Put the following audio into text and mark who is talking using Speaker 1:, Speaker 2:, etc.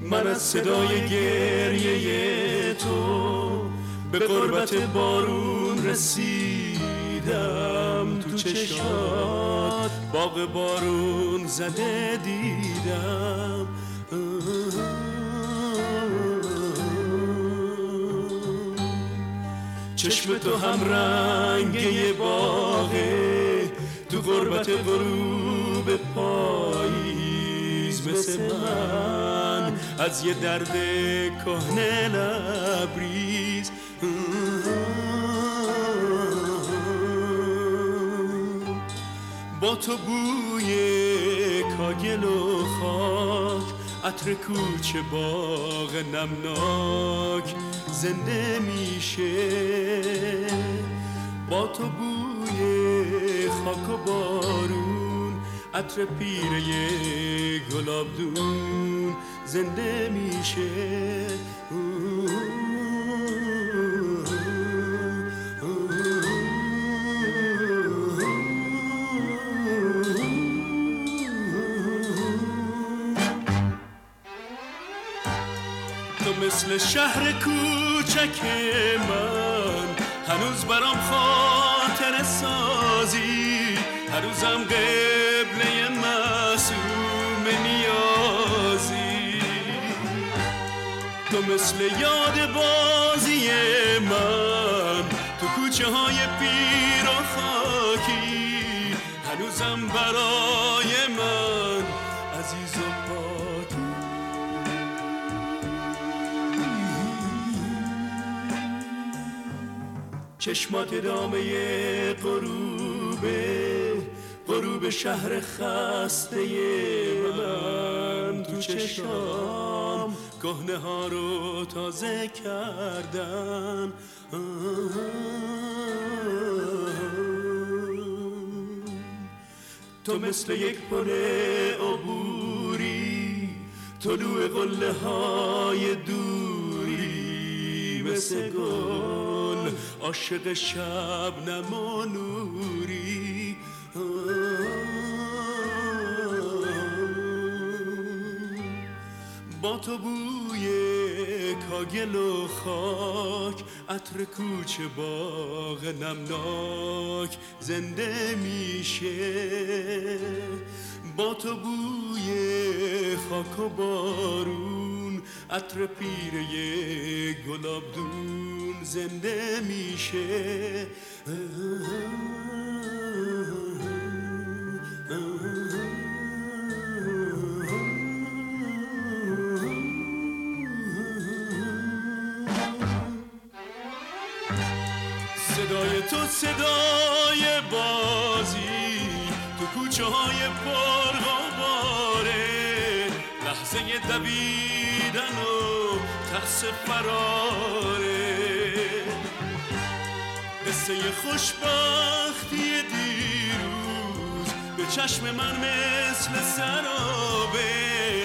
Speaker 1: من از صدای گریه تو به قربت بارون رسیدم، تو چشات باغ بارون زده دیدم. چشم تو هم رنگه باغه، تو قربت غروب پاییز مثل من از یه درد کهنه لبریز. با تو بوی کاگل و خاک، عطر کوچه باغ نمناک زنده میشه. با تو بوی خاک و بارون، عطر پیره گلابدون زنده میشه. تو مثل شهر کوچک من هنوز برام خاطره سازی، هنوزم قبله معصوم نیازی. تو مثل یاد بازی من تو کوچه های پیر و خاکی، هنوزم برای من عزیز و پاکی. چشمات ادامه غروب شهر خسته من، تو چشام کهنه ها رو تازه کردن. تو مثل یک پل عبوری، طلوع قله های دوری، مثل گل عاشق شبنم و نوری. با تو بوی کاگل و خاک، عطر کوچه باغ نمناک زنده میشه. با تو بوی خاک و بارون، عطر پیره گلابدون زنده میشه. صدای تو صدای بازی، تو کوچه های پرغباره، لحظه دویدن و ترس فراره. قصه خوشبختی دیروز به چشم من مثل سرابه،